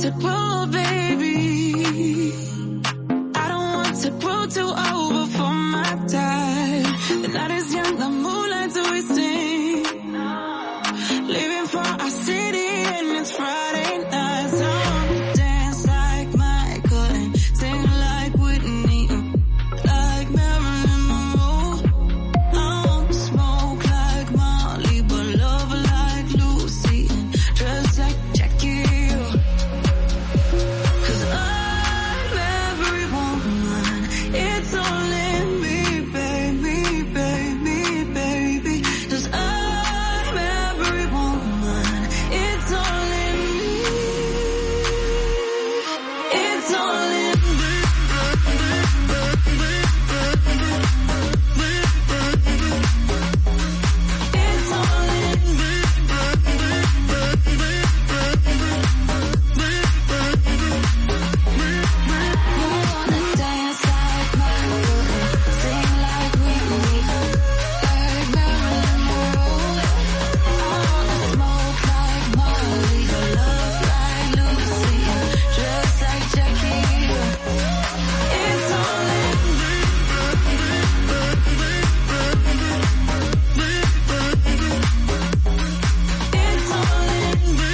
to prove, baby. I don't want to prove too over for my time. The night is young, the moonlight's wasting. Leaving for our city and it's Friday night. So I'ma dance like Michael and sing like Whitney, like Marilyn Monroe. I want to smoke like Molly, but love like Lucy and dress like Jackie. 'Cause I'm every woman, it's only me, baby, baby, baby. 'Cause I'm every woman, it's only me, it's only me. It's only me. You wanna dance like Michael and sing like Whitney, like Marilyn Monroe. I wanna smoke like Molly, but love like Lucy and dress like Jackie. It's only me. It's only me.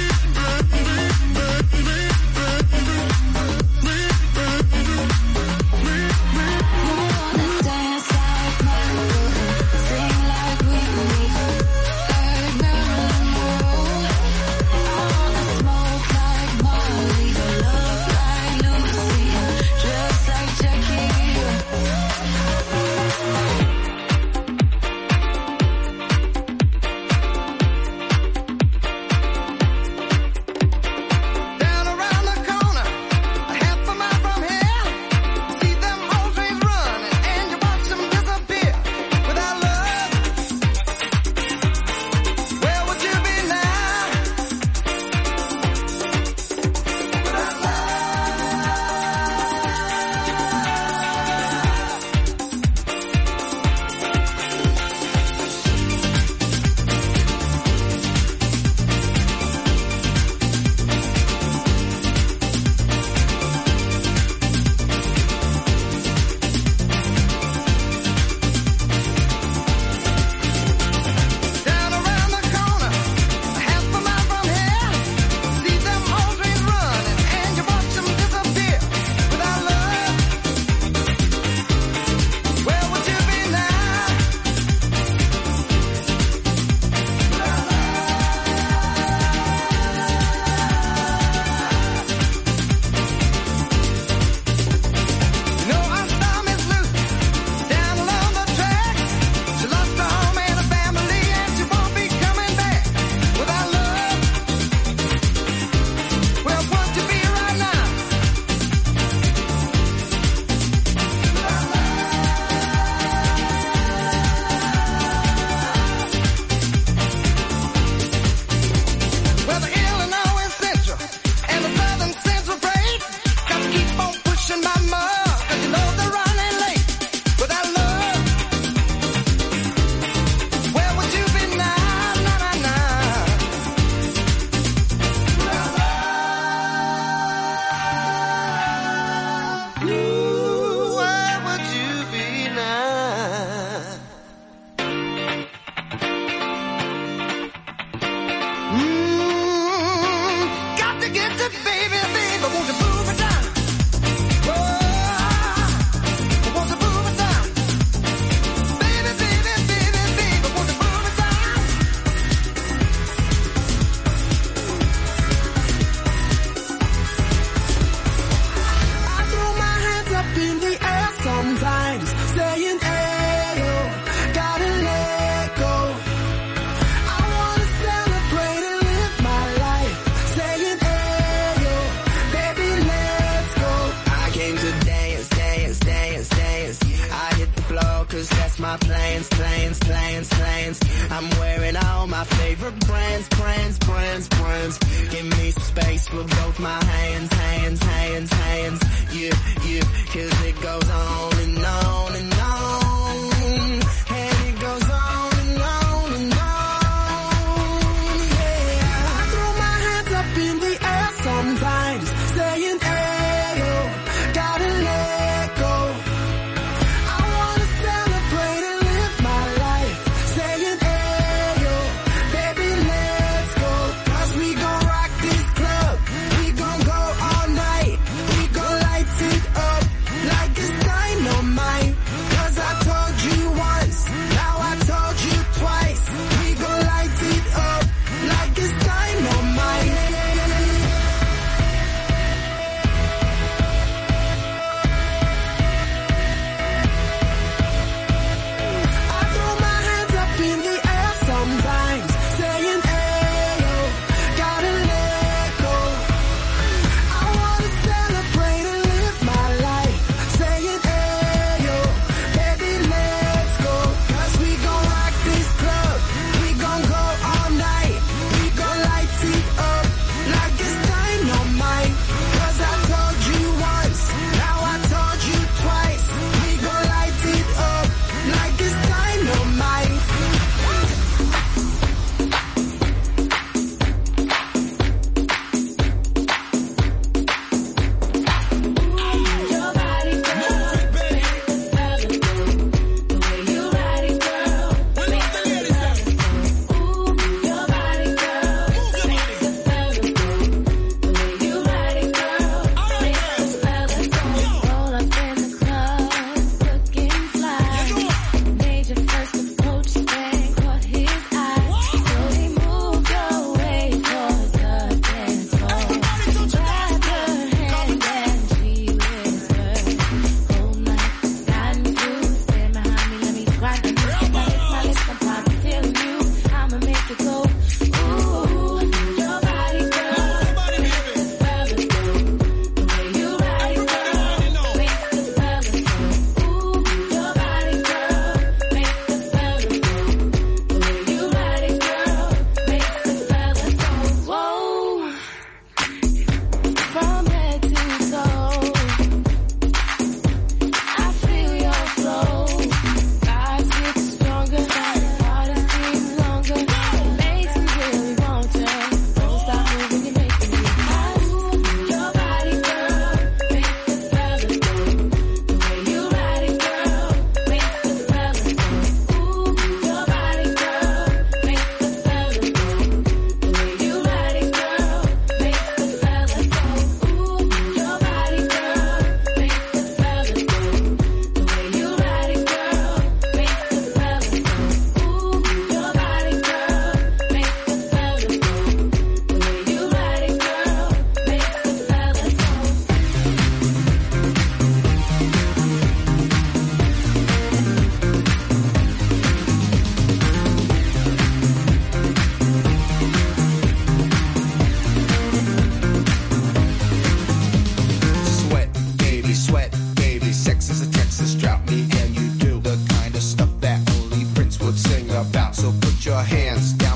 You wanna dance like Michael and sing like Whitney, like Marilyn Monroe. I wanna smoke like Molly, but love like Lucy and dress like Jackie. Down around the corner, a half a mile from here, see them old trains running, and you watch them disappear. Without love, where would you be now? Without Down around the corner, a half a mile from here, see them old trains running, and you watch them disappear. Without love, where would you be now? You know our storm is loose down along the track. She lost her home and her family, and she won't be coming back. Without love, where would you be right now? Well, the Illinois Central and the Southern Central freight got to keep on pushing my mug, 'cause you know they're running late. Without love, where would you be now? Nah, nah, nah. Ooh, where would you be now? Got to get to baby, baby, won't you move it down? Oh, won't you move it down? Baby, baby, baby, baby, won't you move it down? I throw my hands up in the air sometimes, saying, "Ayo, gotta let go." I wanna celebrate and live my life, saying, "Ayo, baby, let's go." I came to dance, dance, dance, dance. I hit the floor 'cause that's my plans, plans, plans, plans. I'm wearing all my favorite brands, brands, brands, brands. Give me some space for both my hands, hands, hands, hands. Yeah, yeah, 'cause it goes on and on and on. And it goes on and on and on. Yeah, I throw my hands up in the air sometimes,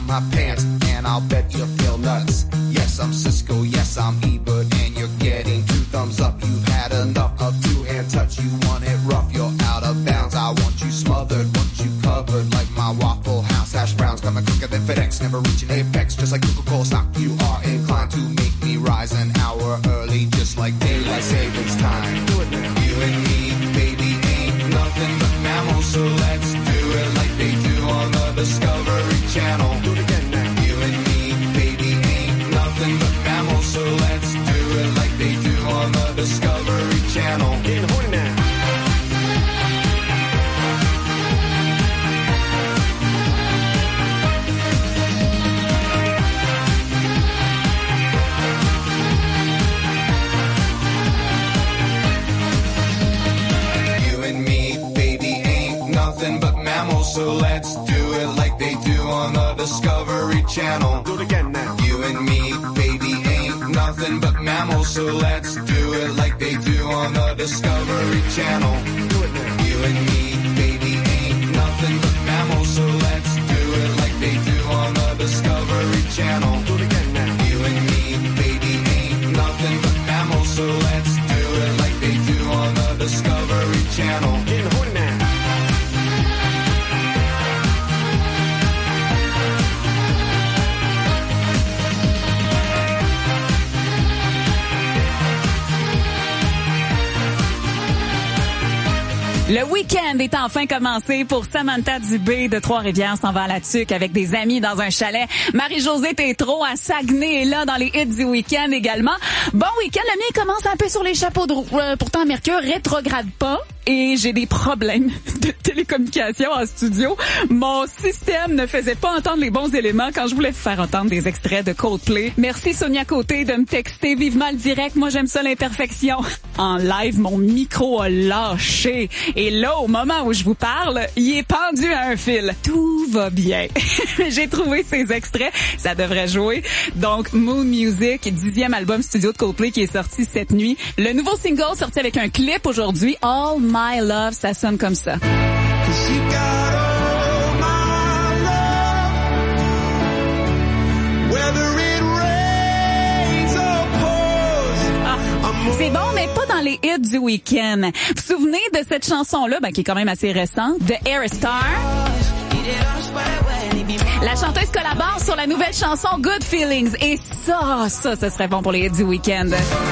down my pants, and I'll bet you feel nuts. Yes, I'm Cisco, yes, I'm Ebert, and you're getting 2 thumbs up. You've had enough of 2-hand touch. You want it rough, you're out of bounds. I want you smothered, want you covered like my Waffle House hash browns. Coming quicker than FedEx, never reaching apex. Just like Coca-Cola stock, you are inclined to make me rise an hour early, just like daylight savings time. Do it now. You and me, baby, ain't nothing but mammals, so let's do it like they do on the Discovery Channel. Do it again now. You and me, baby, ain't nothing but mammals, so let's do it like they do on the Discovery Channel. Getting horny now. So let's do it like they do on the Discovery Channel. Do it again now. You and me, baby, ain't nothing but mammals. So let's do it like they do on the Discovery Channel. Do it now. You and me, baby, ain't nothing but mammals. So let's do it like they do on the Discovery Channel. Do it again now. You and me, baby, ain't nothing but mammals. So let's do it like they do on the Discovery Channel. Getting horny now. Le week-end est enfin commencé pour Samantha Dubé de Trois-Rivières s'en va à la Tuque avec des amis dans un chalet. Marie-Josée Tétrault à Saguenay est là dans les hits du week-end également. Bon week-end, le mien commence un peu sur les chapeaux de roue. Pourtant, Mercure rétrograde pas. Et j'ai des problèmes de télécommunication en studio. Mon système ne faisait pas entendre les bons éléments quand je voulais faire entendre des extraits de Coldplay. Merci Sonia Côté de me texter vivement le direct. Moi, j'aime ça l'imperfection. En live, mon micro a lâché. Et là, au moment où je vous parle, il est pendu à un fil. Tout va bien. J'ai trouvé ces extraits. Ça devrait jouer. Donc, Moon Music, 10e album studio de Coldplay qui est sorti cette nuit. Le nouveau single sorti avec un clip aujourd'hui, All My Love, ça sonne comme ça. C'est bon, mais pas dans les hits du week-end. Vous vous souvenez de cette chanson-là, qui est quand même assez récente, de Aerostar? La chanteuse collabore sur la nouvelle chanson Good Feelings. Et ça serait bon pour les hits du week-end.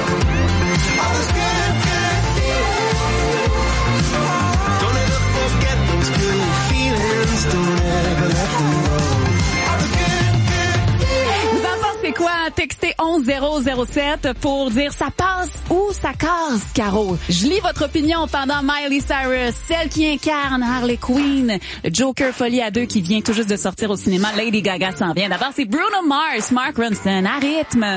Vous en pensez quoi? Textez 11007 pour dire ça passe ou ça casse, Caro. Je lis votre opinion pendant Miley Cyrus, celle qui incarne Harley Quinn, le Joker Folie à 2 qui vient tout juste de sortir au cinéma. Lady Gaga s'en vient. D'abord, c'est Bruno Mars, Mark Ronson, à rythme.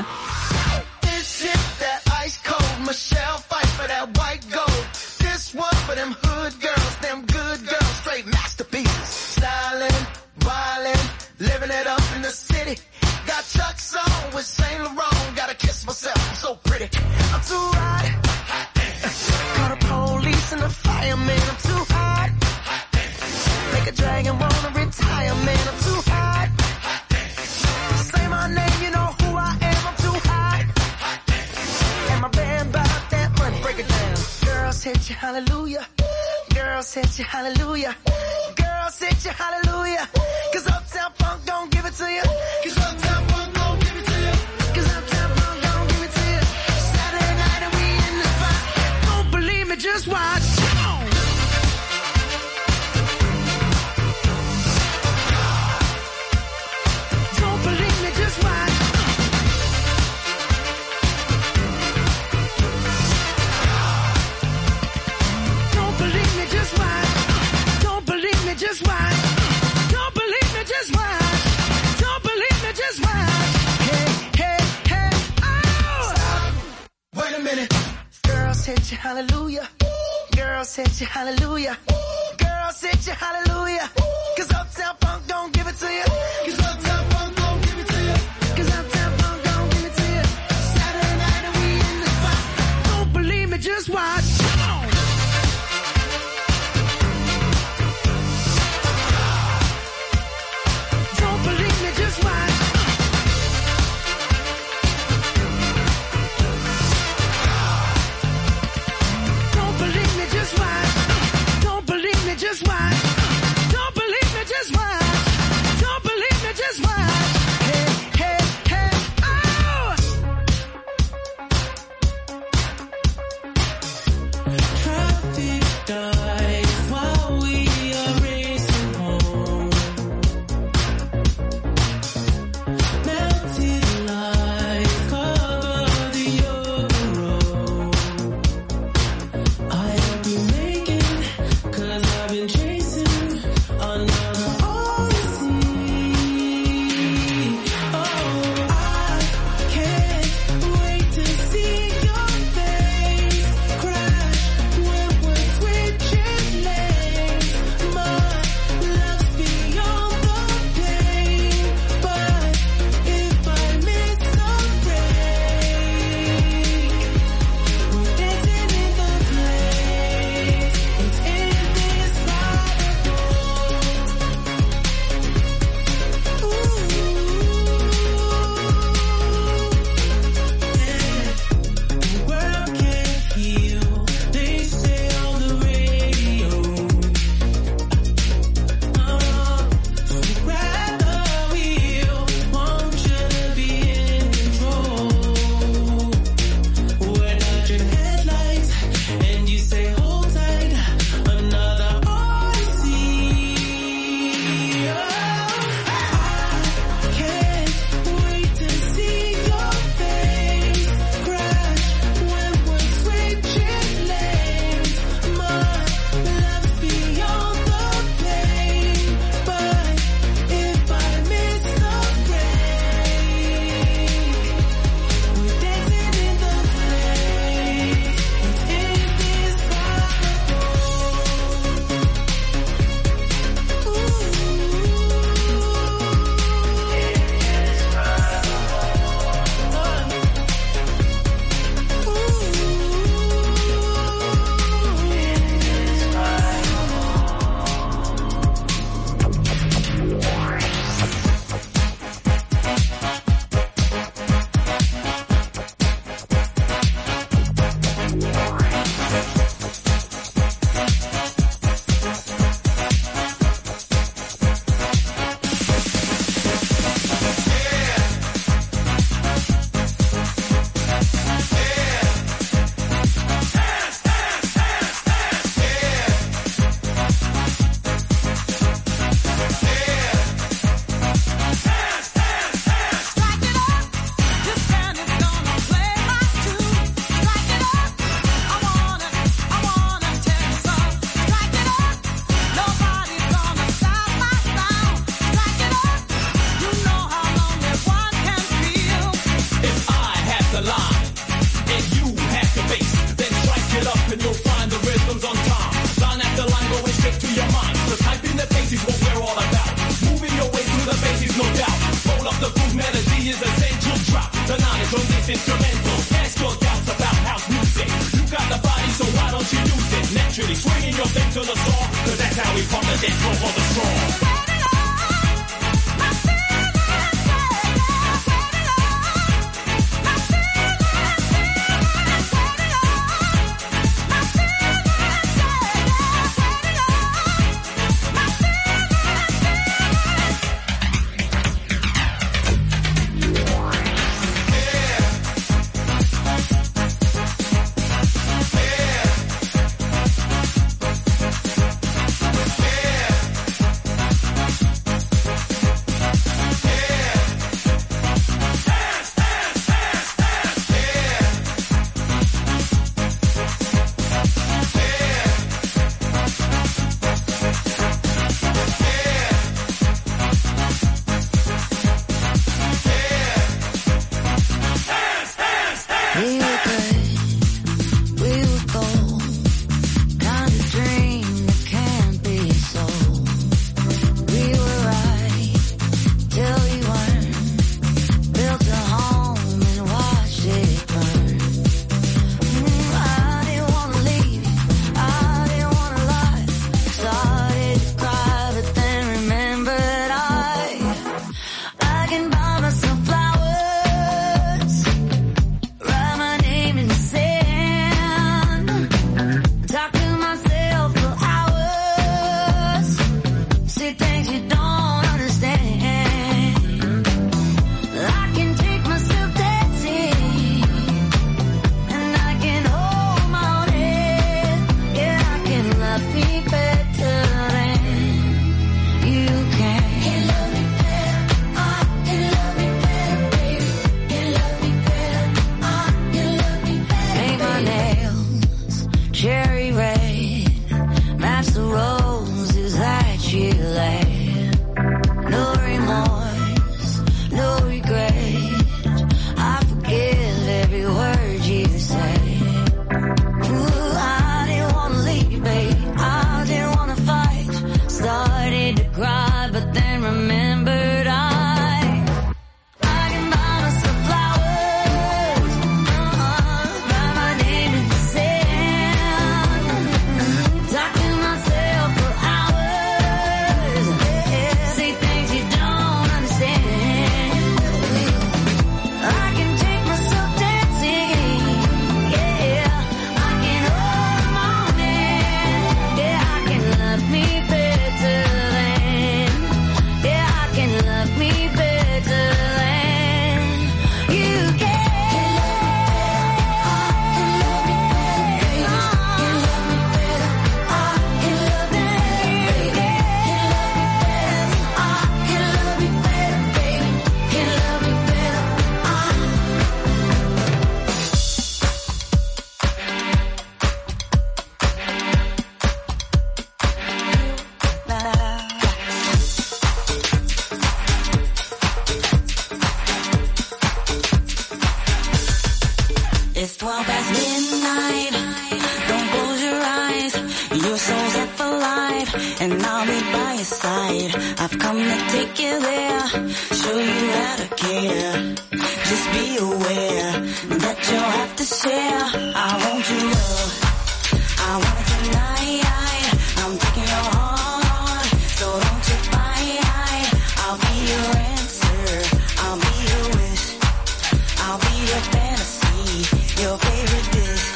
One for them hood girls, them good girls, straight masterpieces. Stylin', wildin', living it up in the city. Got Chuck's on with Saint Laurent, gotta kiss myself, I'm so pretty. I'm too hot. Call the police and the fireman, I'm too hot. Make a dragon wanna retire, man, I'm too hot. Say my name, you know who I am, I'm too hot. And my band bought that money, break it down. Girls hit you, hallelujah. Girls hit you, hallelujah. Girls hit you, hallelujah. Cause Uptown Funk don't give it to you. Cause Uptown Funk don't give it to you. Cause Uptown Funk don't give it to you. Saturday night and we in the spot. Don't believe me, just watch. Don't believe me, just watch. Just watch. Don't believe me, just watch. Don't believe me, just watch. Hey, hey, hey, oh! Stop. Wait a minute. Girls hit you, hallelujah. Girls hit you, hallelujah. Girls hit you, hallelujah. Cause Uptown Funk don't give it to you. Cause Uptown Funk don't give it to you. Cause Uptown Funk don't give it to you. Saturday night and we in the spot. Don't believe me, just watch. Just He is a central drop, the knowledge on this instrumental. Ask your doubts about house music. You got the body, so why don't you use it? Naturally, swinging your thing to the song, cause that's how we pump the dance floor for the strong. It's 12 past midnight. Don't close your eyes. Your soul's up alive, and I'll be by your side. I've come to take you there, show you how to care. Just be aware that you'll have to share. I want your love, I want it tonight. I'm taking your heart, so don't you fight. I'll be your answer, I'll be your wish, I'll be your fantasy, your favorite dish.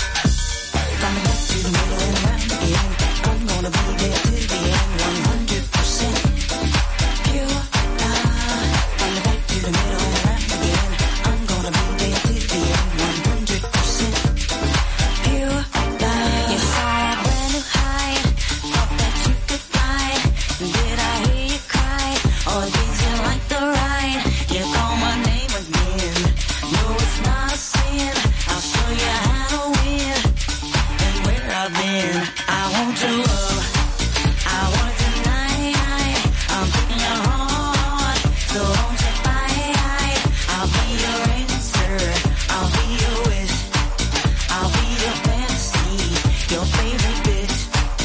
From the back to the middle and around again, I'm gonna be there till the end, 100% pure love. From the back to the middle and around again, I'm gonna be there till the end, 100% pure love. You saw a brand new high, thought that you could fly. Did I hear you cry, or did you like the ride? You call my name again, no it's not a sin. I'll show you how to win, and where I've been. I want your love, I want it tonight. I'm taking your heart, so don't you fight. I'll be your answer, I'll be your wish, I'll be your fantasy, your favorite bitch.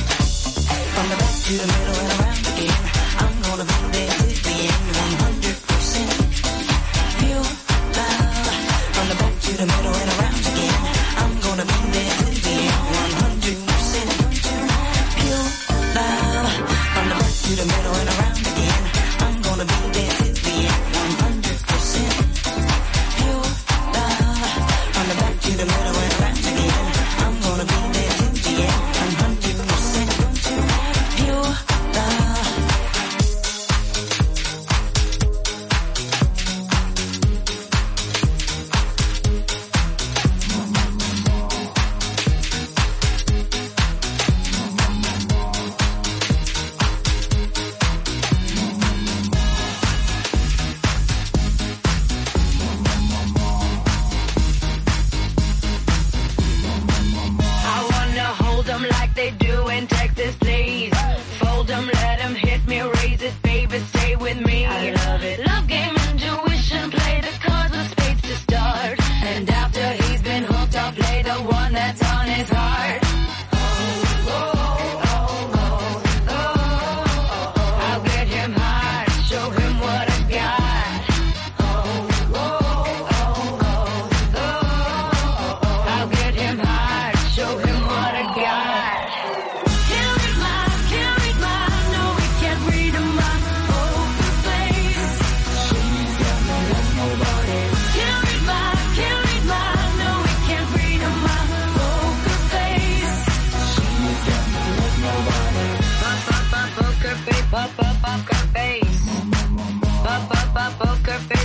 From the back to the middle and around again, I'm gonna be there till the end, 100%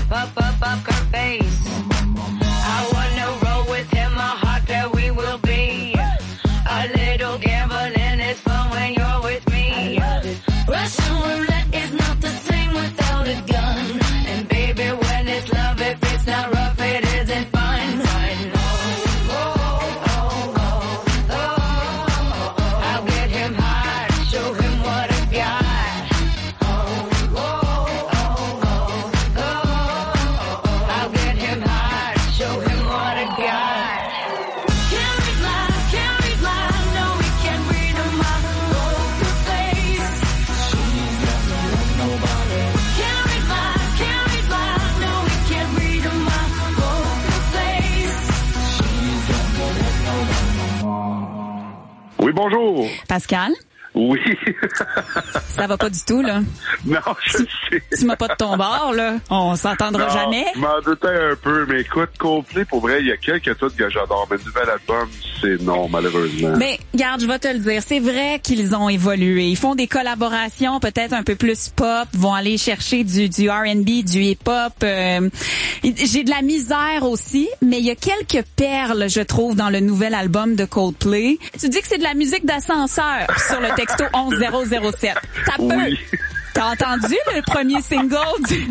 up her face. I wanna roll with him, a heart that we will be. A little gambling is fun when you're with me. Russian roulette is not the same without a gun. And baby, when it's love, if it's not rough, it isn't fun. I'll get him hard, show him what I got. I'll get him hard, show him what I got. Can't read line, no, we can't read him off the face. Can't read line, no, we can't read him off the face. Oui, bonjour. Pascal, Oui. ça va pas du tout, là. Non, je sais. Tu m'as pas de ton bord, là. On s'entendra Non, jamais. Je m'en doutais un peu, mais écoute, Coldplay, pour vrai, il y a quelques trucs que j'adore, mais le nouvel album, c'est non, malheureusement. Mais, regarde, je vais te le dire. C'est vrai qu'ils ont évolué. Ils font des collaborations peut-être un peu plus pop, vont aller chercher du R&B, du hip-hop. J'ai de la misère aussi, mais il y a quelques perles, je trouve, dans le nouvel album de Coldplay. Tu dis que c'est de la musique d'ascenseur sur le texto 11007. T'as peu. Oui. T'as entendu le premier single du...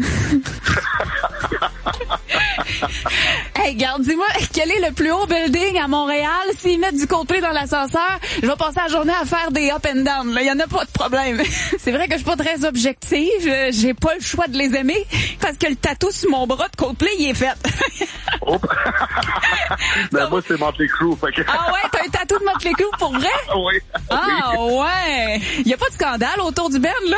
Hey, regarde, dis-moi, quel est le plus haut building à Montréal? S'ils mettent du Coldplay dans l'ascenseur, je vais passer la journée à faire des up and down. Là, y en a pas de problème. C'est vrai que je suis pas très objective. J'ai pas le choix de les aimer parce que le tatou sur mon bras de Coldplay, il est fait. Oh. Ben, moi, c'est Motley Crue. Fait que... Ah ouais, t'as un tatou de Motley Crue pour vrai? Oui. Ah ouais. Y a pas de scandale autour du band, là?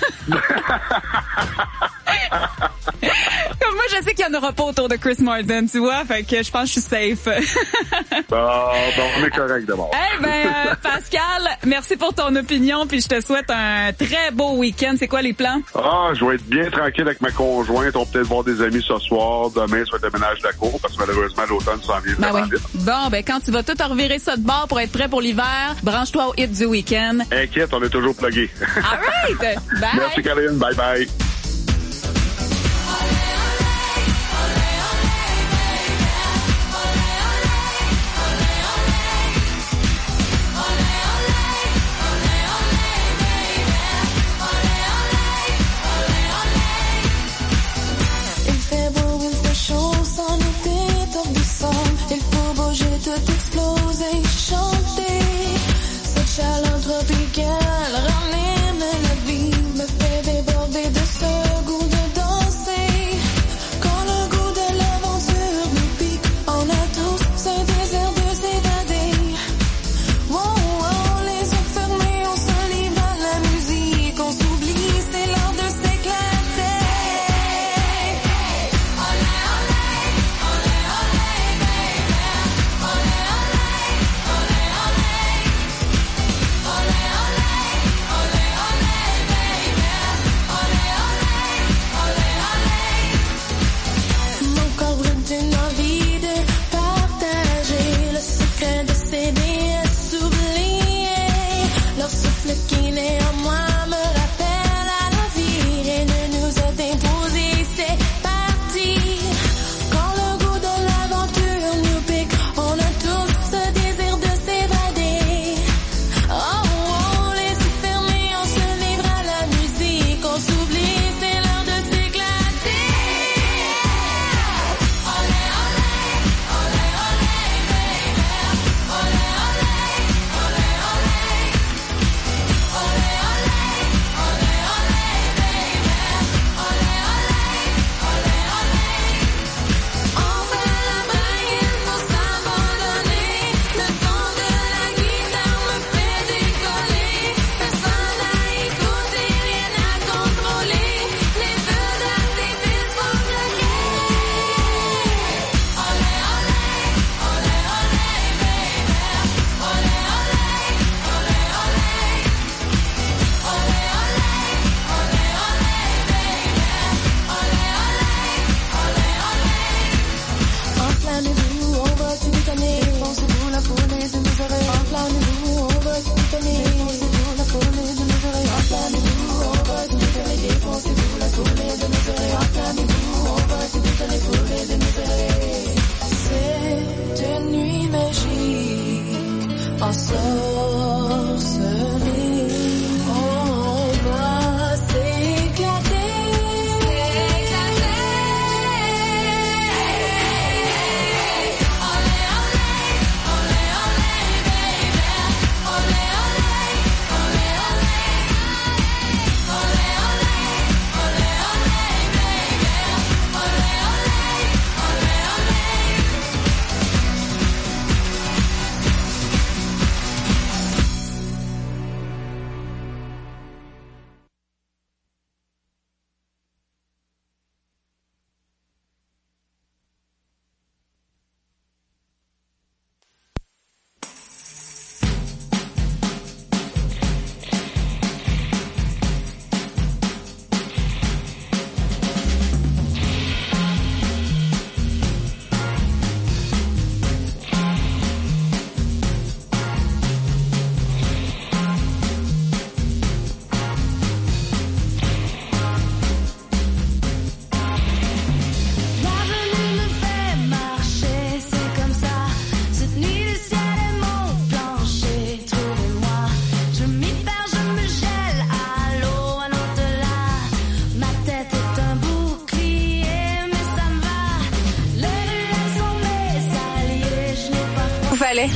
Comme moi, je sais qu'il y en aura pas autour de Chris Martin, tu vois, fait que je pense que je suis safe. Bon, on est correct d'abord. Eh ben, Pascal, merci pour ton opinion, puis je te souhaite un très beau week-end. C'est quoi les plans? Ah, je vais être bien tranquille avec ma conjointe. On va peut-être voir des amis ce soir. Demain, ça va être le ménage de la cour, parce que malheureusement, l'automne s'en vient Ben vraiment oui. vite. Bon, ben quand tu vas tout revirer ça de bord pour être prêt pour l'hiver, branche-toi au hit du week-end. Inquiète, on est toujours plugués. All right! Bye! Merci, Caroline. Bye bye. Il fait beau, il fait chaud, sans été top du son. Il faut bouger, tout exploser, chanter. Cette chaleur tropicale ramène la vie, me fait déborder de ça. chalet.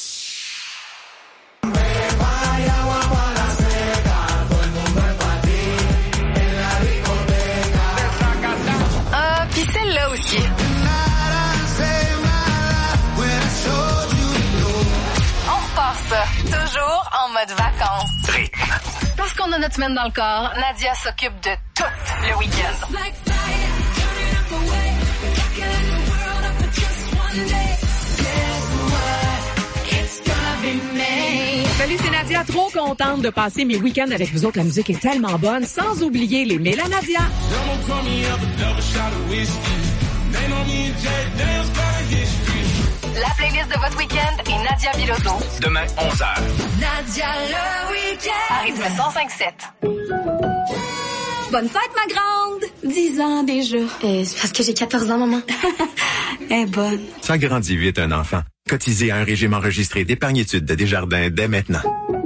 Ah, pis celle-là aussi. On repart ça, toujours en mode vacances. Rythme. Parce qu'on a notre semaine dans le corps, Nadia s'occupe de tout le week-end. Salut, c'est Nadia, trop contente de passer mes week-ends avec vous autres. La musique est tellement bonne, sans oublier les Méla Nadia. La playlist de votre week-end est Nadia Bilodeau. Demain, 11h. Nadia le week-end. À rythme 105.7. Bonne fête, ma grande! 10 ans déjà. C'est parce que j'ai 14 ans, maman. Elle est bonne. Ça grandit vite, un enfant. Cotisez à un régime enregistré d'épargne-études de Desjardins dès maintenant.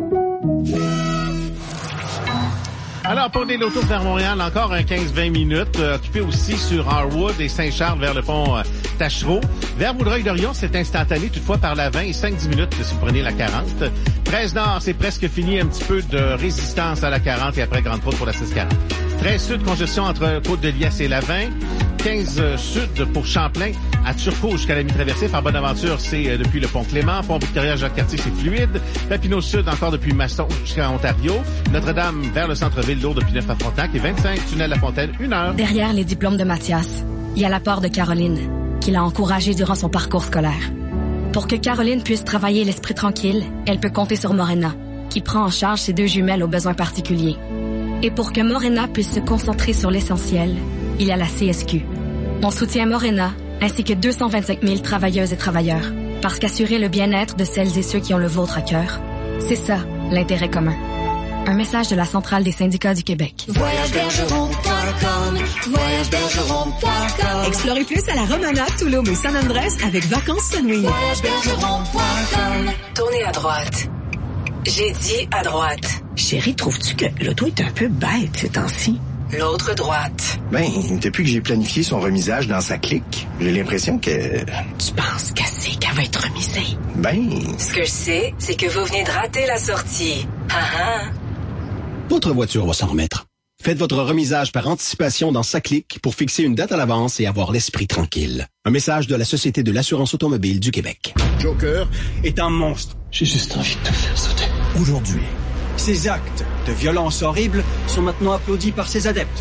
Alors, pour des lotos vers Montréal, encore un 15-20 minutes. Occupé aussi sur Harwood et Saint-Charles vers le pont Tachereau. Vers Vaudreuil-Dorion, c'est instantané, toutefois par la 20 et 5-10 minutes si vous prenez la 40. 13 Nord, c'est presque fini. Un petit peu de résistance à la 40 et après Grande Route pour la 640. 13 Sud, congestion entre Côte-de-Liesse et la 20. 15 Sud pour Champlain. À Turcot jusqu'à la mi-traversée. Par Bonaventure, c'est depuis le pont Clément. Pont Victoria-Jacques-Cartier, c'est fluide. Papineau Sud, encore depuis Masson jusqu'à Ontario. Notre-Dame vers le centre-ville, lourd depuis Neuf à Frontenac. Et 25, tunnel La Fontaine, 1 heure. Derrière les diplômes de Mathias, il y a l'apport de Caroline, qui l'a encouragé durant son parcours scolaire. Pour que Caroline puisse travailler l'esprit tranquille, elle peut compter sur Morena, qui prend en charge ses 2 jumelles aux besoins particuliers. Et pour que Morena puisse se concentrer sur l'essentiel, il y a la CSQ. On soutient Morena, ainsi que 225 000 travailleuses et travailleurs, parce qu'assurer le bien-être de celles et ceux qui ont le vôtre à cœur, c'est ça, l'intérêt commun. Un message de la Centrale des syndicats du Québec. VoyageBergeron.com, VoyageBergeron.com. Explorez plus à la Romana, Tulum et San Andrés avec Vacances Sunwing. VoyageBergeron.com. Tournez à droite. J'ai dit à droite. Chérie, trouves-tu que l'auto est un peu bête ces temps-ci? L'autre droite. Ben, depuis que j'ai planifié son remisage dans sa clique, j'ai l'impression que... Tu penses qu'elle va être remisée? Ben... Ce que je sais, c'est que vous venez de rater la sortie. Votre voiture va s'en remettre. Faites votre remisage par anticipation dans SACLIC pour fixer une date à l'avance et avoir l'esprit tranquille. Un message de la Société de l'assurance automobile du Québec. Joker est un monstre. J'ai juste envie de te faire sauter. Aujourd'hui, ces actes de violence horrible sont maintenant applaudis par ses adeptes.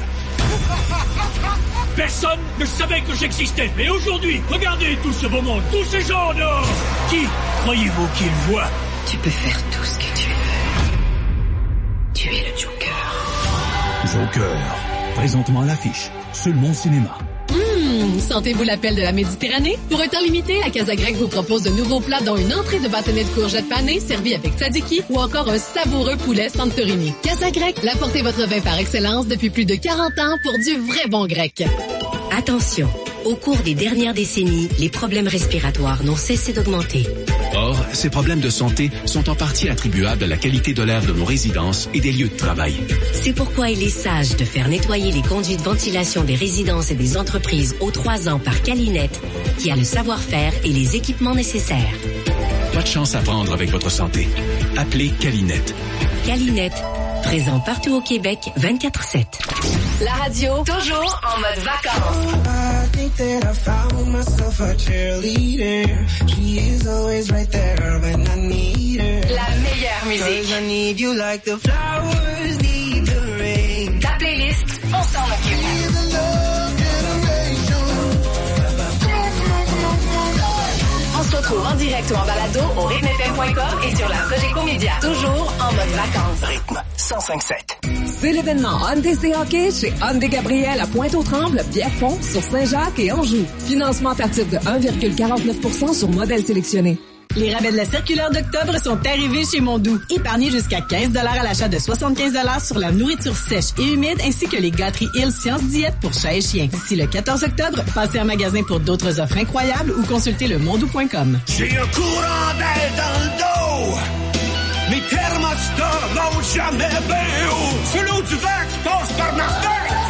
Personne ne savait que j'existais. Mais aujourd'hui, regardez tout ce beau monde, tous ces gens dehors. Qui croyez-vous qu'ils voient? Tu peux faire tout ce que tu veux. Tu es le Joker. Joker, présentement à l'affiche, seulement au cinéma. Sentez-vous l'appel de la Méditerranée? Pour un temps limité, la Casa Grecque vous propose de nouveaux plats dont une entrée de bâtonnets de courgettes panées servie avec tzatziki ou encore un savoureux poulet Santorini. Casa Grecque, l'apportez votre vin par excellence depuis plus de 40 ans pour du vrai bon grec. Attention, au cours des dernières décennies, les problèmes respiratoires n'ont cessé d'augmenter. Or, ces problèmes de santé sont en partie attribuables à la qualité de l'air de nos résidences et des lieux de travail. C'est pourquoi il est sage de faire nettoyer les conduits de ventilation des résidences et des entreprises aux 3 ans par Calinet, qui a le savoir-faire et les équipements nécessaires. Pas de chance à prendre avec votre santé. Appelez Calinet. Calinet, présent partout au Québec, 24/7. La radio, toujours en mode vacances. I think that I found myself a cheerleader. She is always right there when I need her. La meilleure musique. 'Cause I need you like the flowers need the rain. Ta playlist, on s'en occupe. On se retrouve en direct ou en balado au rythmefm.com et sur la Cogeco Média. Toujours en mode vacances. Rythme 105.7. C'est l'événement Hyundai Hockey chez Hyundai Gabriel à Pointe-aux-Trembles, Pierrefonds, sur Saint-Jacques et Anjou. Financement à partir de 1,49% sur modèle sélectionné. Les rabais de la circulaire d'octobre sont arrivés chez Mondou. Épargnez jusqu'à 15 $ à l'achat de 75 $ sur la nourriture sèche et humide ainsi que les gâteries Hill Science Diète pour chat et chien. D'ici le 14 octobre, passez en magasin pour d'autres offres incroyables ou consultez le mondou.com. J'ai un courant d'air dans le dos. Mes thermostats montent jamais bien haut. C'est l'eau du vent qui passe par ma fenêtre.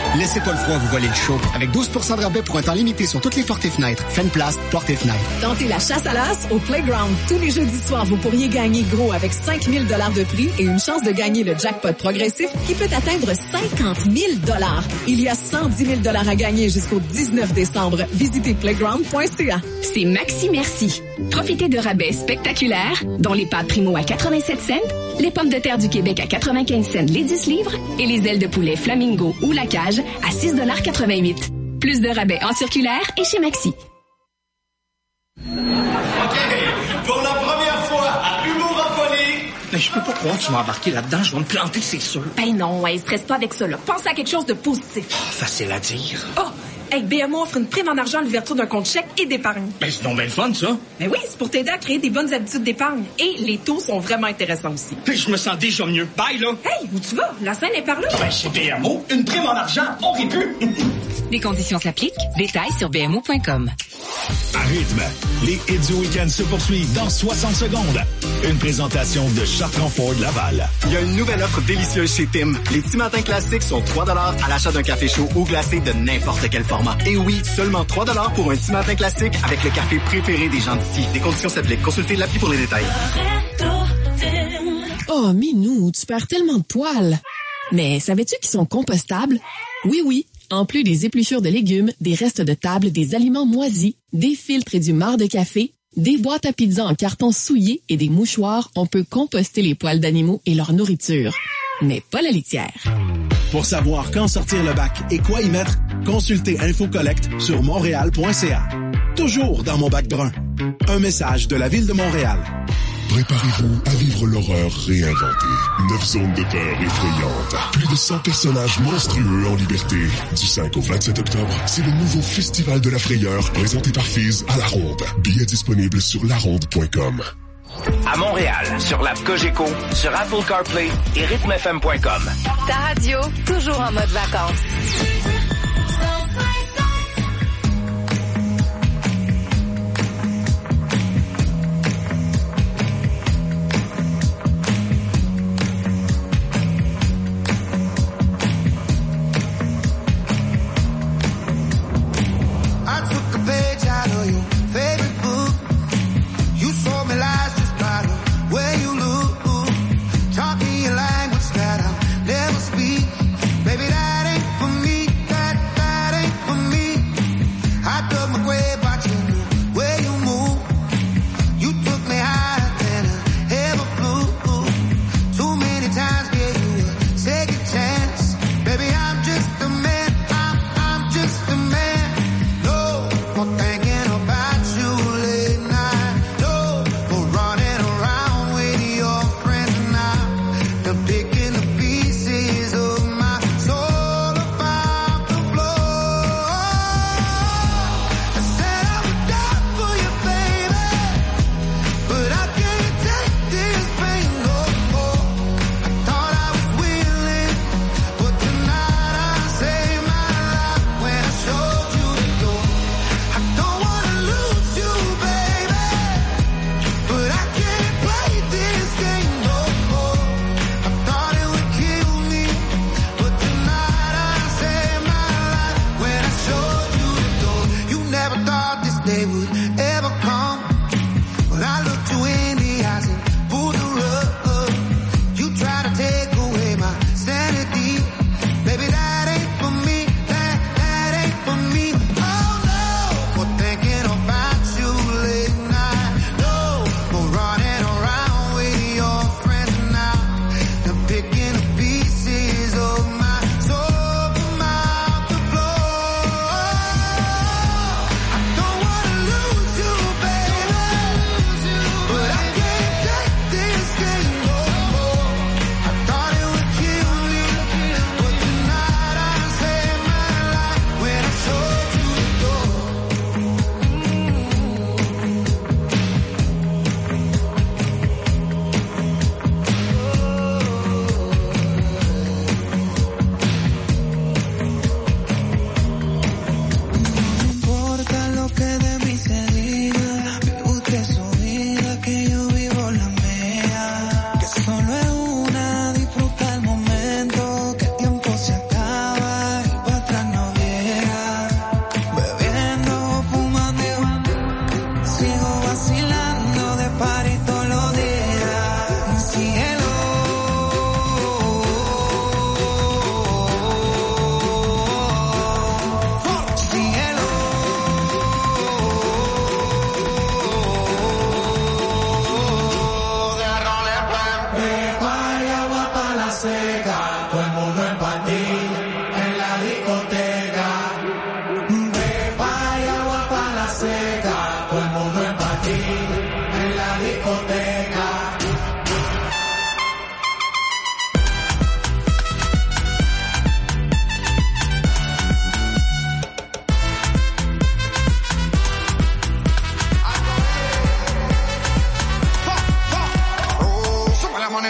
Laissez pas le froid vous voler le show. Avec 12% de rabais pour un temps limité sur toutes les portes et fenêtres. Fenplast, portes et fenêtres. Tentez la chasse à l'as au Playground. Tous les jeudis soirs, vous pourriez gagner gros avec 5 000 $ de prix et une chance de gagner le jackpot progressif qui peut atteindre 50 000 $. Il y a 110 000 $ à gagner jusqu'au 19 décembre. Visitez playground.ca. C'est Maxi Merci. Profitez de rabais spectaculaires, dont les pâtes Primo à 87 cents, les pommes de terre du Québec à 95 cents les 10 livres et les ailes de poulet Flamingo ou la cage à 6,88 $. Plus de rabais en circulaire et chez Maxi. OK, pour la première fois à Humour en folie. Mais je peux pas croire que tu m'as embarqué là-dedans, je vais me planter, c'est sûr. Ben non, stresse pas avec ça, là. Pense à quelque chose de positif. Facile à dire. Oh! Hey, BMO offre une prime en argent à l'ouverture d'un compte chèque et d'épargne. Ben c'est donc bien le fun, ça. Ben oui, c'est pour t'aider à créer des bonnes habitudes d'épargne. Et les taux sont vraiment intéressants aussi. Puis je me sens déjà mieux. Bye, là. Hey, où tu vas? La scène est par là. Ben chez BMO, une prime en argent, on rit plus. Les conditions s'appliquent. Détails sur bmo.com. À rythme, les hits du week-end se poursuivent dans 60 secondes. Une présentation de Chartrand-Ford Laval. Il y a une nouvelle offre délicieuse chez Tim. Les petits matins classiques sont 3 $ à l'achat d'un café chaud ou glacé de n'importe quel format. Et oui, seulement 3 $ pour un petit matin classique avec le café préféré des gens d'ici. Les conditions s'appliquent. Consultez l'appli pour les détails. Oh, Minou, tu perds tellement de poils. Mais savais-tu qu'ils sont compostables? Oui. En plus des épluchures de légumes, des restes de table, des aliments moisis, des filtres et du marc de café, des boîtes à pizza en carton souillé et des mouchoirs, on peut composter les poils d'animaux et leur nourriture. Mais pas la litière. Pour savoir quand sortir le bac et quoi y mettre, consultez InfoCollect sur montréal.ca. Toujours dans mon bac brun. Un message de la Ville de Montréal. Préparez-vous à vivre l'horreur réinventée. 9 zones de peur effrayantes. Plus de 100 personnages monstrueux en liberté. Du 5 au 27 octobre, c'est le nouveau Festival de la Frayeur présenté par Fizz à La Ronde. Billets disponibles sur laronde.com. À Montréal, sur l'app Cogeco, sur Apple CarPlay et rythmefm.com. Ta radio, toujours en mode vacances.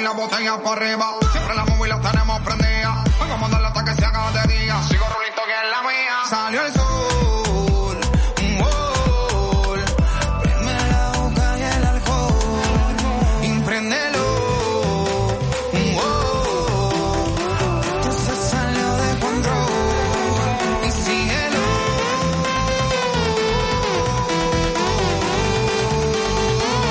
la botella por arriba. Siempre las móviles las tenemos prendidas. Vengo a mandarle hasta que se haga de día. Sigo rulito que es la mía. Salió el sol, un gol. Prende la boca y el alcohol. Impréndelo, un gol. Esto se salió de control. Y síguelo.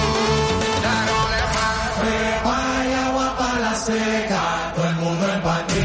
Hay agua para la seca, todo el mundo en patio.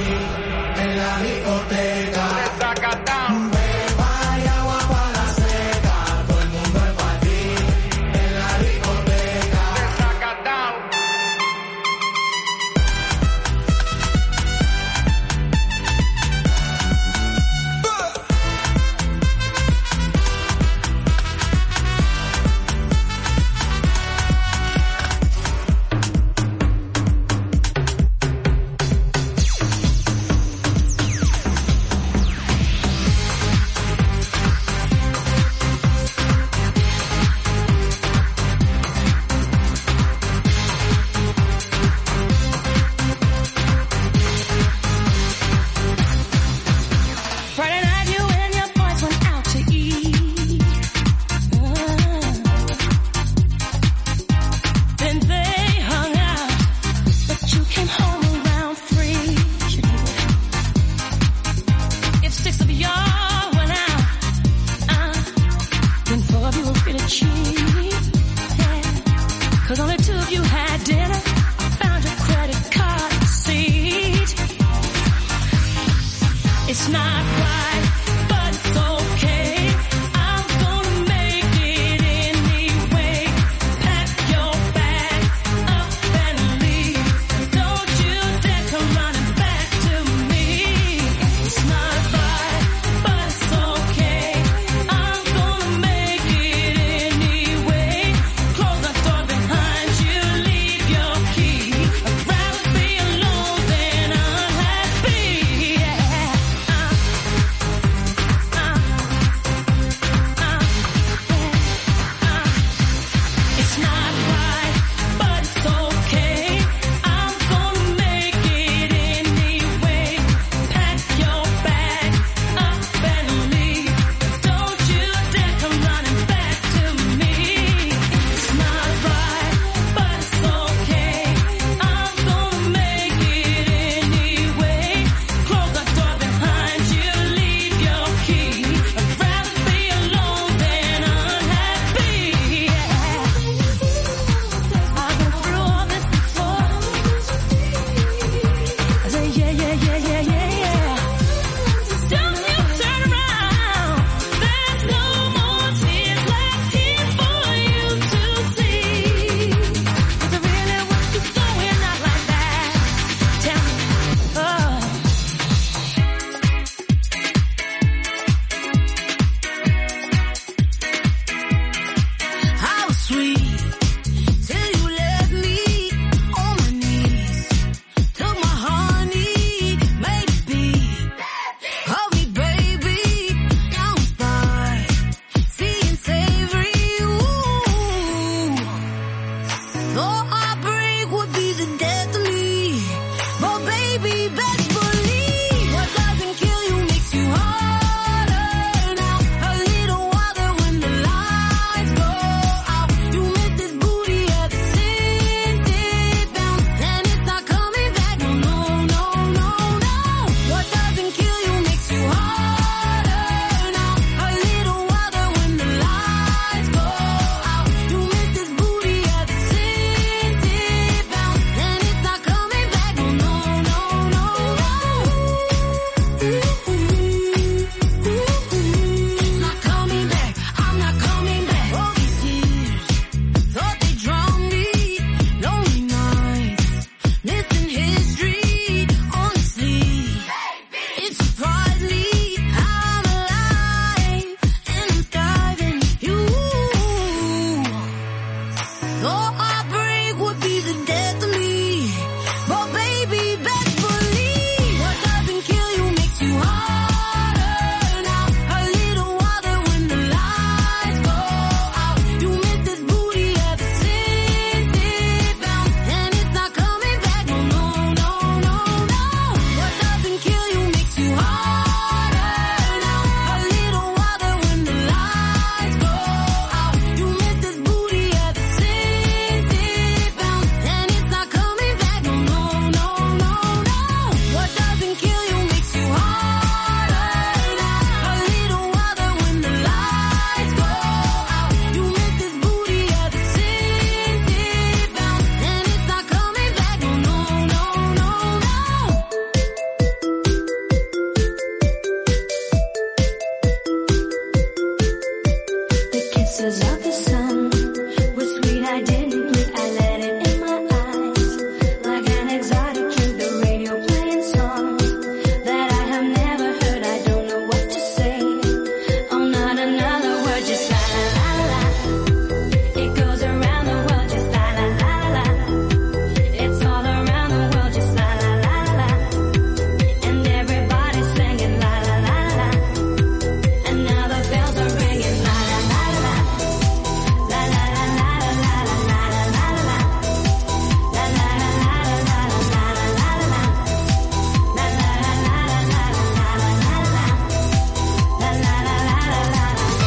kisses of the sun were sweet, I didn't blink, I let it in my eyes. Like an exotic cue, the radio playing songs that I have never heard, I don't know what to say. Oh, not another word, just la la la la. It goes around the world, just la la la la. It's all around the world, just la la la la. And everybody's singing la la la la. And now the bells are ringing la la la la. La la la la la la la la la la. La la la la la la la la la la. La la la la la la la la la la. La la la la la la.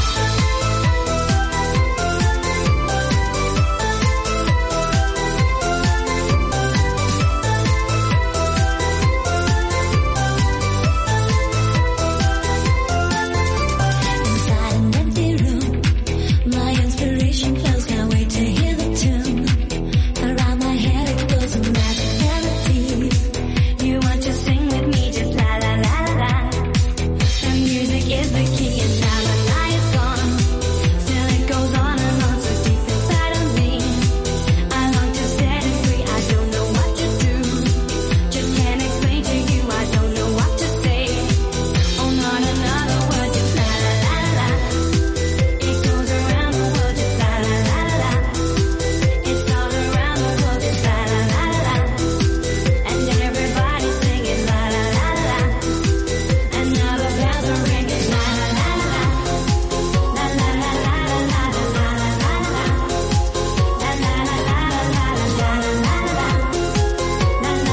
Inside an empty room, my inspiration flows, can't wait to hear the tune. Around my head it goes a magic melodies. You want to sing with me, just la la la la. The music is the key, and now the night is gone. Still it goes on and on, so deep inside of me. I long to set it free, I don't know what to do. Just can't explain to you, I don't know what to say. Oh, not another word, just la la la la. It goes around the world, just la la la la. It's all around the world, just la la la la. And everybody's singing la la la la. And now the bells are ringing la la la la. La la la la la la la la la la. La la la la la la la la la la. La la la la la la la la la la. La la la la la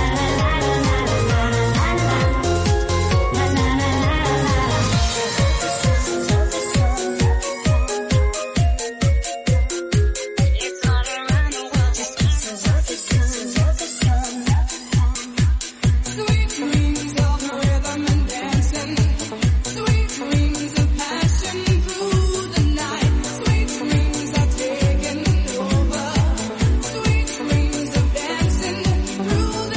It's all around the world, just kisses of the sun. Sweet dreams of rhythm and dancing. Sweet dreams of passion through the night. Sweet dreams are taking over. Sweet dreams of dancing through the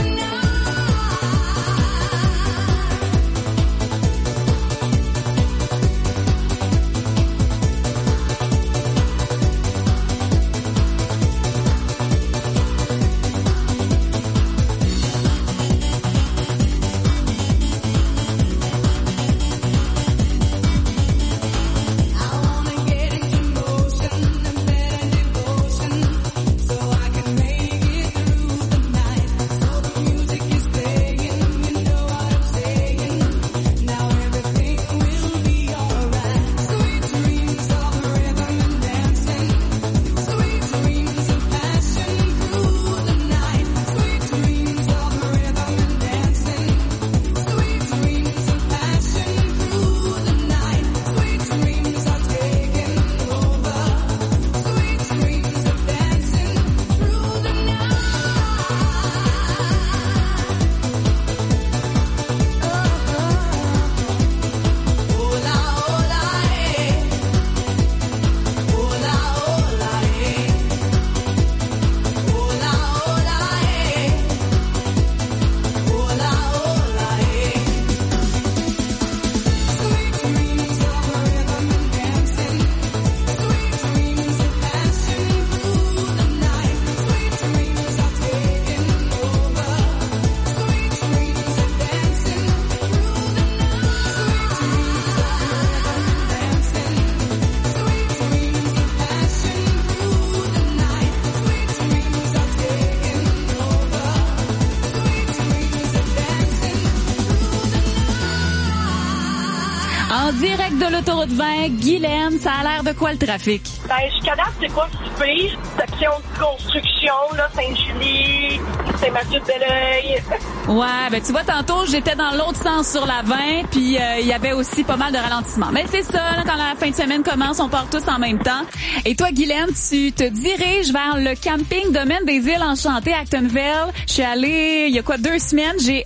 En direct de l'autoroute 20, Guylaine, ça a l'air de quoi le trafic? Ben, jusqu'à date, c'est pas super. Section de construction, là, Saint-Julie, Saint-Mathieu-de-Belleuil. Ouais, ben tu vois, tantôt, j'étais dans l'autre sens sur la 20, puis il y avait aussi pas mal de ralentissements. Mais c'est ça, là, quand la fin de semaine commence, on part tous en même temps. Et toi, Guylaine, tu te diriges vers le camping Domaine des Îles Enchantées à Actonville. Je suis allée, il y a 2 semaines, j'ai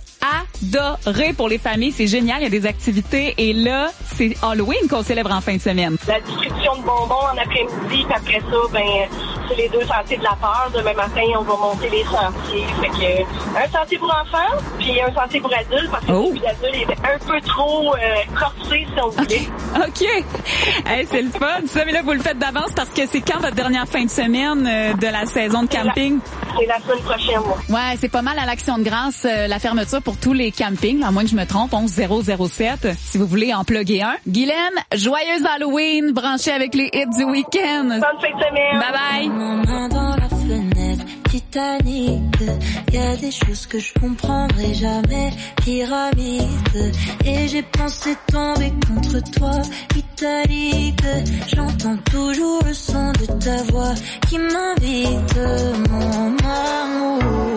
adoré pour les familles, c'est génial, il y a des activités. Et là, c'est Halloween qu'on célèbre en fin de semaine. La distribution de bonbons en après-midi, puis après ça, ben, c'est les 2 sentiers de la peur. Demain matin, on va monter les sentiers. Fait que un sentier pour enfants, puis un sentier pour adultes, parce que celui d'adulte était un peu trop corsé, si on voulait. OK. Hey, c'est le fun, ça. Mais là, vous le faites d'avance parce que c'est quand votre dernière fin de semaine de la saison de camping? C'est la semaine prochaine, moi. Ouais, c'est pas mal à l'Action de grâce, la fermeture pour tous les campings, à moins que je me trompe, 11007, si vous voulez en plugger un. Guylaine, joyeuse Halloween, branchée avec les hits du week-end. Bonne fin de semaine. Bye bye. Mon main dans la fenêtre, Titanic. Y a des choses que je comprendrai jamais, pyramide. Et j'ai pensé tomber contre toi, italique. J'entends toujours le son de ta voix qui m'invite, mon amour.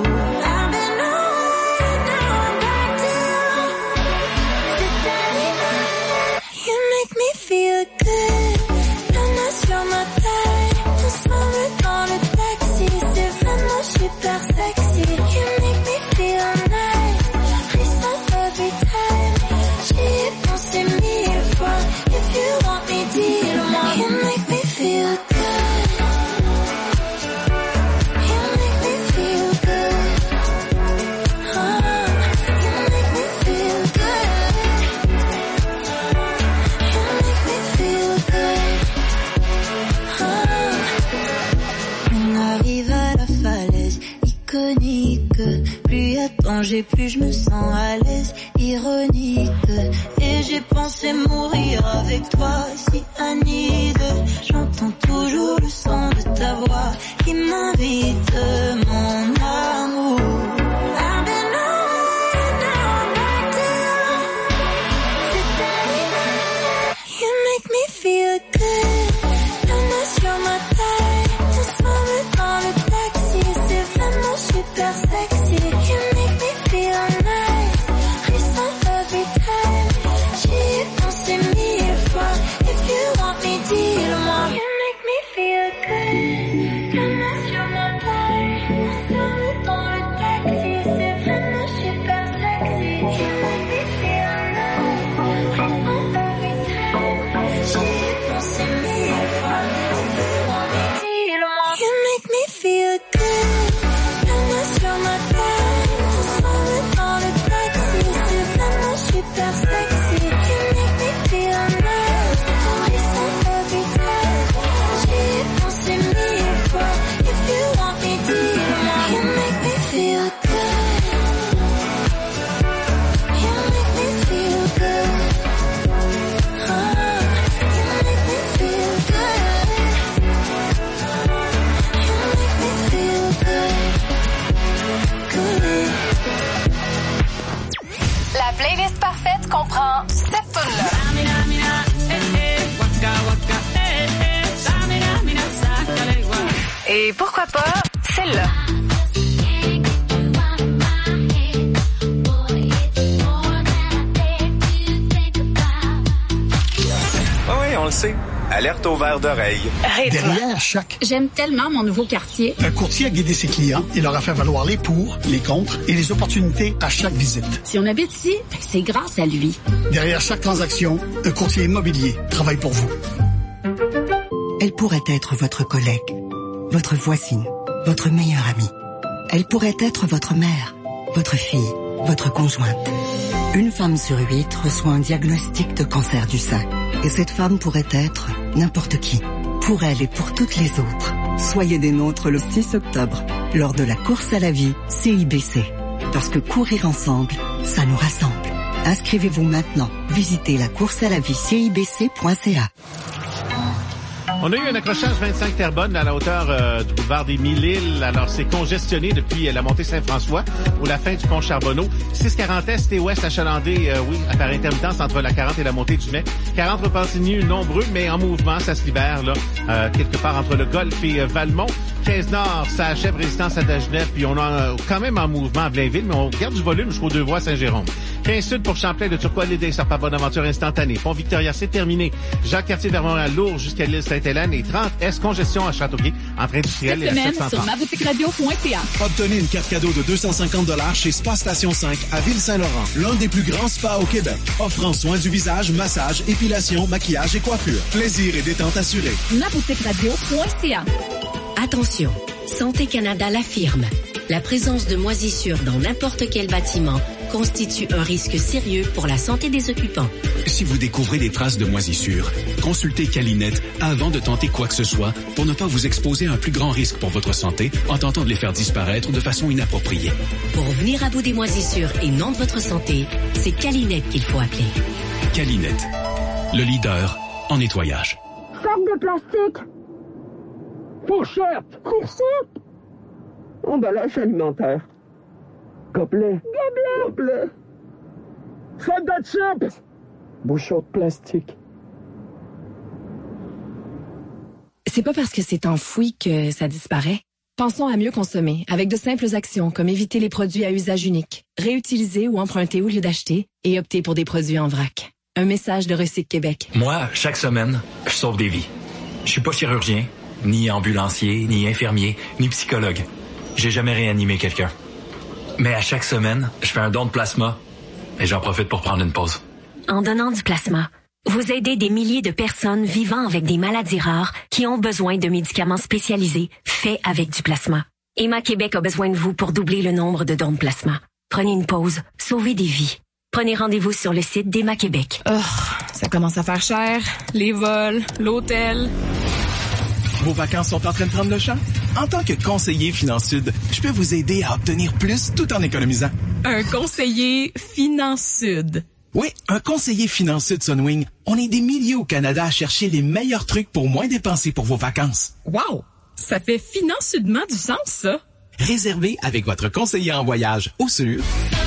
Feel good, la main sur ma taille, ensemble dans le taxi, c'est vraiment super sexy. You make me feel nice, frisson every time. J'y ai pensé 1000 fois, if you want me, dis-le-moi. You make me feel good, you make me feel good, you make me feel good. On arrive à la falaise iconique. Plus y a de danger, plus je me sens à l'aise, ironique. Et j'ai pensé mourir avec toi, si Anide. J'entends toujours le son de ta voix qui m'invite, mon amour. You make me feel good, la main sur ma taille, ensemble dans le taxi, c'est vraiment super sexy. You make me feel nice, frisson every time. J'y ai pensé 1000 fois, if you want me, dis-le-moi. You make me feel good, la main sur ma taille, ensemble dans le taxi, c'est vraiment super sexy. You make me feel nice, frisson every time. J'y ai pensé 1000 fois, if you want me, dis-le-moi. You make me feel good, la main sur ma taille, ensemble dans le taxi, c'est vraiment super sexy. You make me feel nice, frisson every time. J'y ai pensé 1000 fois, if you want me, dis-le-moi. You make me feel good, you make me feel good. You make me feel good. You make me feel good. Good. La playlist parfaite comprend cette tune-là. Et pourquoi pas celle-là. Oui, on le sait. Alerte au verre d'oreille. Derrière chaque... J'aime tellement mon nouveau quartier. Un courtier a guidé ses clients et leur a fait valoir les pour, les contre et les opportunités à chaque visite. Si on habite ici, c'est grâce à lui. Derrière chaque transaction, un courtier immobilier travaille pour vous. Elle pourrait être votre collègue, votre voisine, votre meilleure amie. Elle pourrait être votre mère, votre fille, votre conjointe. Une femme sur 8 reçoit un diagnostic de cancer du sein. Et cette femme pourrait être n'importe qui. Pour elle et pour toutes les autres. Soyez des nôtres le 6 octobre, lors de la course à la vie CIBC. Parce que courir ensemble, ça nous rassemble. Inscrivez-vous maintenant. Visitez la course à la vie CIBC.ca. On a eu un accrochage 25 Terrebonne à la hauteur du boulevard des Mille-Îles. Alors, c'est congestionné depuis la montée Saint-François ou la fin du pont Charbonneau. 640 Est et Ouest achalandé, par intermittence entre la 40 et la montée du Mec. 40 repentigny nombreux, mais en mouvement, ça se libère, là, quelque part entre le Golfe et Valmont. 15 Nord, ça achève résistance à Dagenais, puis on a quand même en mouvement à Blainville, mais on garde du volume jusqu'aux deux voies Saint-Jérôme. 15 Sud pour Champlain de Turcoing-Lédé, ça part Bonaventure instantanée. Pont-Victoria, c'est terminé. Jacques-Cartier vers Montréal-Lourdes jusqu'à l'île Sainte-Hélène et 30 Est congestion à Châteauguay entre industriel et la 730. Sur maboutiqueradio.ca. Obtenez une carte cadeau de 250 $ chez Spa Station 5 à Ville-Saint-Laurent, l'un des plus grands spas au Québec, offrant soins du visage, massage, épilation, maquillage et coiffure. Plaisir et détente assurés. maboutiqueradio.ca. Attention, Santé Canada l'affirme. La présence de moisissures dans n'importe quel bâtiment constitue un risque sérieux pour la santé des occupants. Si vous découvrez des traces de moisissures, consultez Calinet avant de tenter quoi que ce soit pour ne pas vous exposer à un plus grand risque pour votre santé en tentant de les faire disparaître de façon inappropriée. Pour venir à bout des moisissures et non de votre santé, c'est Calinet qu'il faut appeler. Calinet, le leader en nettoyage. Sac de plastique. Fourchette. Fourchette. Emballage alimentaire. Gobelet. Gobelet. Sac de chips. Bouchon de plastique. C'est pas parce que c'est enfoui que ça disparaît. Pensons à mieux consommer avec de simples actions comme éviter les produits à usage unique, réutiliser ou emprunter au lieu d'acheter et opter pour des produits en vrac. Un message de Recyc Québec. Moi, chaque semaine, je sauve des vies. Je suis pas chirurgien, ni ambulancier, ni infirmier, ni psychologue. J'ai jamais réanimé quelqu'un. Mais à chaque semaine, je fais un don de plasma et j'en profite pour prendre une pause. En donnant du plasma, vous aidez des milliers de personnes vivant avec des maladies rares qui ont besoin de médicaments spécialisés faits avec du plasma. Emma Québec a besoin de vous pour doubler le nombre de dons de plasma. Prenez une pause, sauvez des vies. Prenez rendez-vous sur le site d'Emma Québec. Oh, ça commence à faire cher. Les vols, l'hôtel... Vos vacances sont en train de prendre le champ? En tant que conseiller FinanceSud, je peux vous aider à obtenir plus tout en économisant. Un conseiller FinanceSud. Oui, un conseiller FinanceSud Sunwing. On est des milliers au Canada à chercher les meilleurs trucs pour moins dépenser pour vos vacances. Wow! Ça fait financement du sens, ça. Réservez avec votre conseiller en voyage au sur...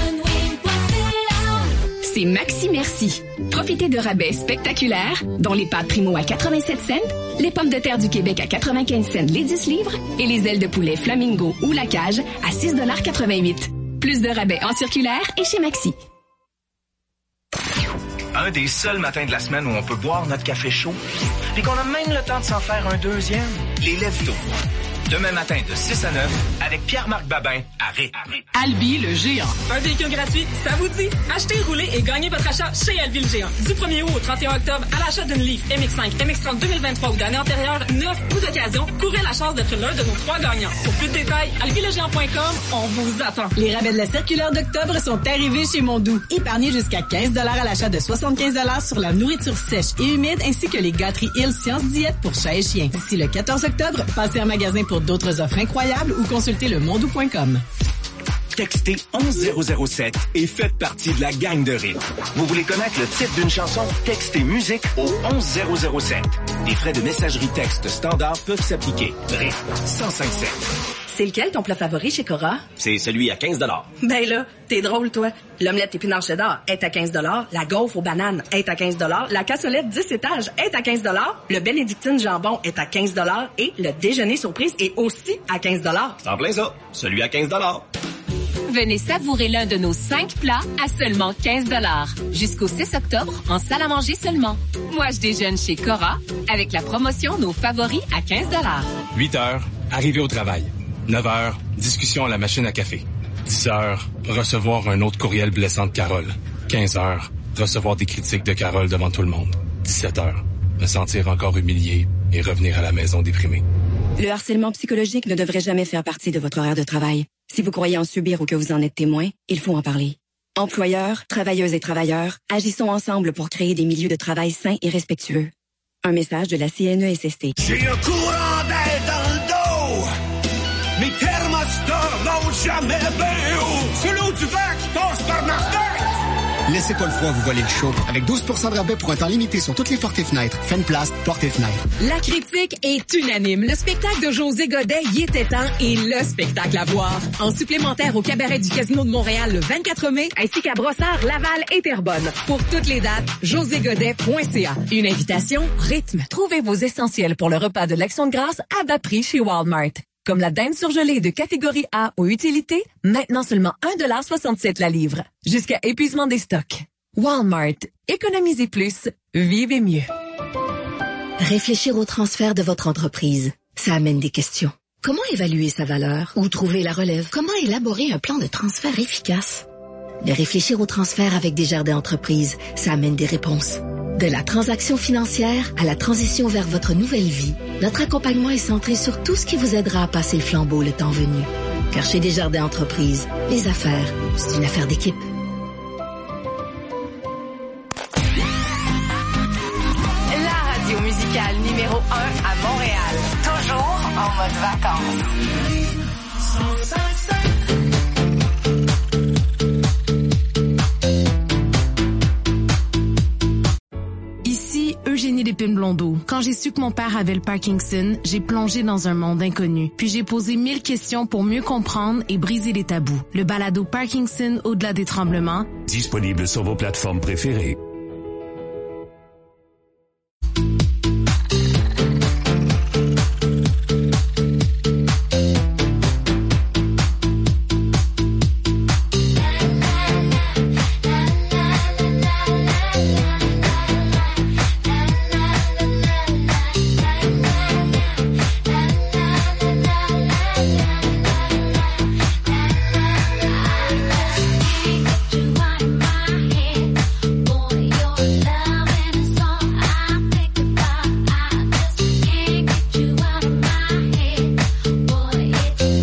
C'est Maxi Merci. Profitez de rabais spectaculaires, dont les pâtes Primo à 87 cents, les pommes de terre du Québec à 95 cents les 10 livres et les ailes de poulet Flamingo ou La Cage à 6,88 $. Plus de rabais en circulaire et chez Maxi. Un des seuls matins de la semaine où on peut boire notre café chaud et qu'on a même le temps de s'en faire un deuxième. Les Lève-Tôt. Demain matin de 6 à 9 avec Pierre-Marc Babin à Ré. Albi le géant. Un véhicule gratuit, ça vous dit? Achetez, roulez et gagnez votre achat chez Albi le géant. Du 1er août au 31 octobre, à l'achat d'une Leaf MX5, MX30 2023 ou d'année antérieure, 9 ou d'occasion, courez la chance d'être l'un de nos 3 gagnants. Pour plus de détails, albilegéant.com, on vous attend. Les rabais de la circulaire d'octobre sont arrivés chez Mondou. Épargnez jusqu'à 15 $ à l'achat de 75 $ sur la nourriture sèche et humide ainsi que les gâteries Hill Science Diète pour chat et chien. D'ici le 14 octobre, passez en magasin pour d'autres offres incroyables ou consultez le mondou.com. Textez 11007 et faites partie de la gang de rythme. Vous voulez connaître le titre d'une chanson? Textez musique au 11007. Des frais de messagerie texte standard peuvent s'appliquer. Rythme 1057. C'est lequel ton plat favori chez Cora? C'est celui à 15 $. Ben là, t'es drôle, toi. L'omelette épinard cheddar est à 15 $, la gaufre aux bananes est à 15 $, la cassolette 10 étages est à 15 $, le bénédictine jambon est à 15 $ et le déjeuner surprise est aussi à 15 $. C'est en plein ça. Celui à 15 $. Venez savourer l'un de nos 5 plats à seulement 15 $. Jusqu'au 6 octobre, en salle à manger seulement. Moi, je déjeune chez Cora avec la promotion Nos Favoris à 15 $. 8 heures, arriver au travail. 9 heures, discussion à la machine à café. 10 heures, recevoir un autre courriel blessant de Carole. 15 heures, recevoir des critiques de Carole devant tout le monde. 17 heures, me sentir encore humilié et revenir à la maison déprimé. Le harcèlement psychologique ne devrait jamais faire partie de votre horaire de travail. Si vous croyez en subir ou que vous en êtes témoin, il faut en parler. Employeurs, travailleuses et travailleurs, agissons ensemble pour créer des milieux de travail sains et respectueux. Un message de la CNESST. J'ai un courant d'air dans le dos. Mes thermostats montent jamais bien haut. C'est l'eau du vent qui passe par ma fenêtre. Laissez pas le froid vous voler le show. Avec 12 % de rabais pour un temps limité sur toutes les portes et fenêtres. Fenplast, portes et fenêtres. La critique est unanime. Le spectacle de José Godet, Y était temps, est le spectacle à voir. En supplémentaire au cabaret du Casino de Montréal le 24 mai, ainsi qu'à Brossard, Laval et Terrebonne. Pour toutes les dates, joségodet.ca. Une invitation rythme. Trouvez vos essentiels pour le repas de l'Action de grâce à bas prix chez Walmart. Comme la dinde surgelée de catégorie A aux utilités, maintenant seulement 1,67 $ la livre. Jusqu'à épuisement des stocks. Walmart. Économisez plus. Vivez mieux. Réfléchir au transfert de votre entreprise, ça amène des questions. Comment évaluer sa valeur? Où trouver la relève? Comment élaborer un plan de transfert efficace? Mais réfléchir au transfert avec Desjardins Entreprises, ça amène des réponses. De la transaction financière à la transition vers votre nouvelle vie, notre accompagnement est centré sur tout ce qui vous aidera à passer le flambeau le temps venu. Car chez Desjardins Entreprises, les affaires, c'est une affaire d'équipe. La radio musicale numéro 1 à Montréal. Toujours en mode vacances. Eugénie Lépine-Blondeau. Quand j'ai su que mon père avait le Parkinson, j'ai plongé dans un monde inconnu. Puis j'ai posé 1000 questions pour mieux comprendre et briser les tabous. Le balado Parkinson au-delà des tremblements. Disponible sur vos plateformes préférées.